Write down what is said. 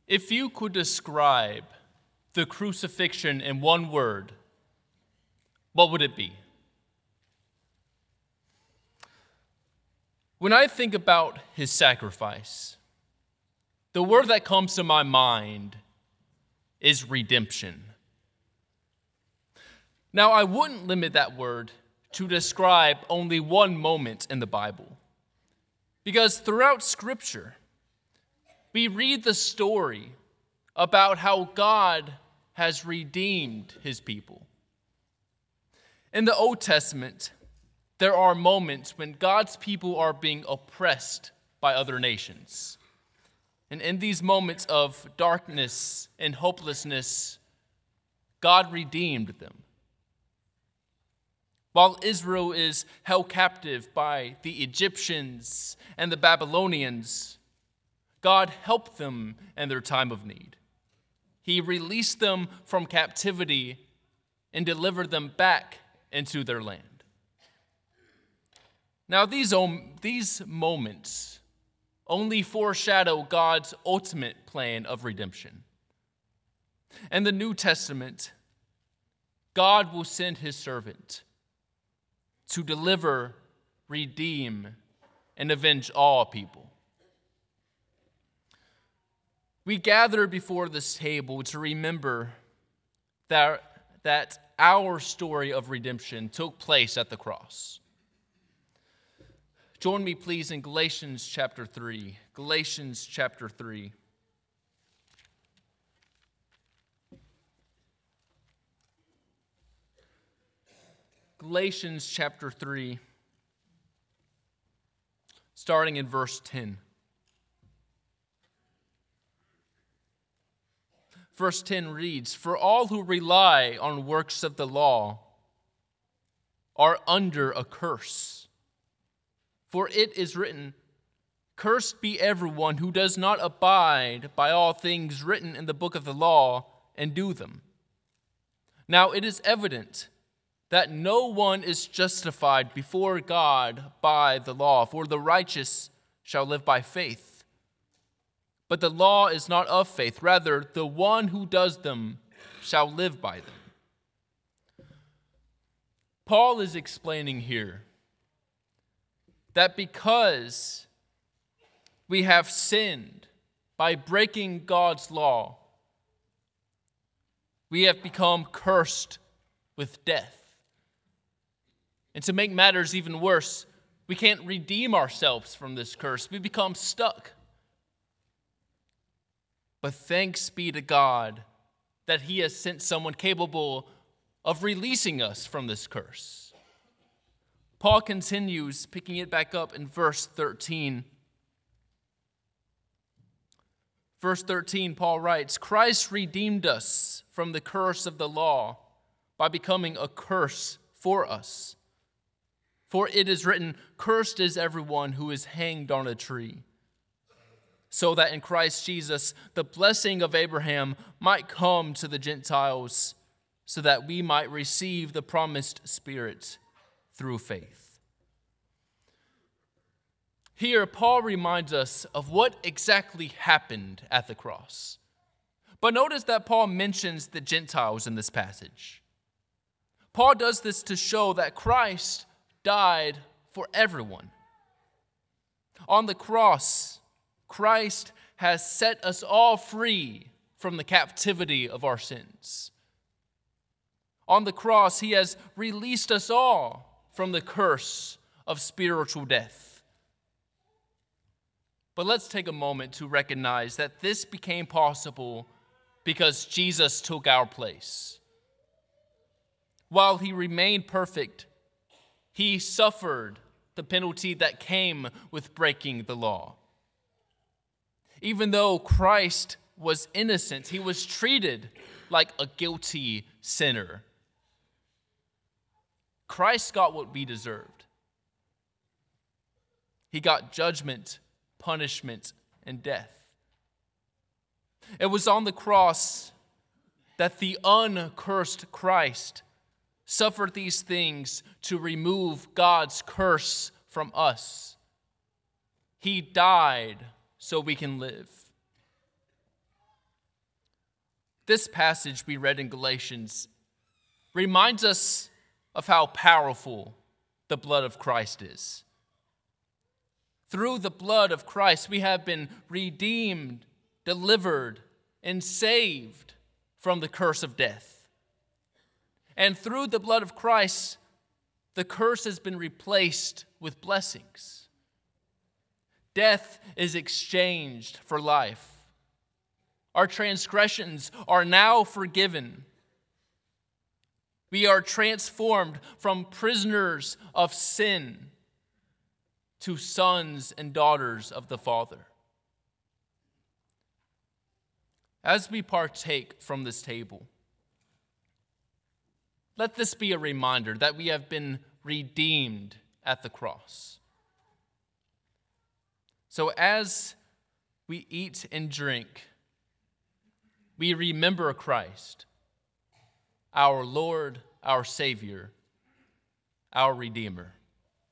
If you could describe the crucifixion in one word, what would it be? When I think about his sacrifice, the word that comes to my mind is redemption. Now, I wouldn't limit that word to describe only one moment in the Bible, because throughout Scripture, we read the story about how God has redeemed his people. In the Old Testament, there are moments when God's people are being oppressed by other nations. And in these moments of darkness and hopelessness, God redeemed them. While Israel is held captive by the Egyptians and the Babylonians, God helped them in their time of need. He released them from captivity and delivered them back into their land. Now, these moments only foreshadow God's ultimate plan of redemption. In the New Testament, God will send his servant to deliver, redeem, and avenge all people. We gather before this table to remember that our story of redemption took place at the cross. Join me, please, in Galatians chapter 3. Galatians chapter 3. Galatians chapter 3, starting in verse 10. Verse 10 reads, "For all who rely on works of the law are under a curse. For it is written, 'Cursed be everyone who does not abide by all things written in the book of the law and do them.' Now it is evident that no one is justified before God by the law, for the righteous shall live by faith. But the law is not of faith, rather the one who does them shall live by them." Paul is explaining here that because we have sinned by breaking God's law, we have become cursed with death. And to make matters even worse, we can't redeem ourselves from this curse. We become stuck. But thanks be to God that he has sent someone capable of releasing us from this curse. Paul continues, picking it back up in verse 13. Verse 13, Paul writes, "Christ redeemed us from the curse of the law by becoming a curse for us. For it is written, 'Cursed is everyone who is hanged on a tree,' so that in Christ Jesus the blessing of Abraham might come to the Gentiles, so that we might receive the promised Spirit through faith." Here, Paul reminds us of what exactly happened at the cross. But notice that Paul mentions the Gentiles in this passage. Paul does this to show that Christ died for everyone. On the cross, Christ has set us all free from the captivity of our sins. On the cross, he has released us all from the curse of spiritual death. But let's take a moment to recognize that this became possible because Jesus took our place. While he remained perfect, he suffered the penalty that came with breaking the law. Even though Christ was innocent, he was treated like a guilty sinner. Christ got what we deserved. He got judgment, punishment, and death. It was on the cross that the uncursed Christ suffered these things to remove God's curse from us. He died so we can live. This passage we read in Galatians reminds us of how powerful the blood of Christ is. Through the blood of Christ, we have been redeemed, delivered, and saved from the curse of death. And through the blood of Christ, the curse has been replaced with blessings. Death is exchanged for life. Our transgressions are now forgiven. We are transformed from prisoners of sin to sons and daughters of the Father. As we partake from this table, let this be a reminder that we have been redeemed at the cross. So as we eat and drink, we remember Christ, our Lord, our Savior, our Redeemer.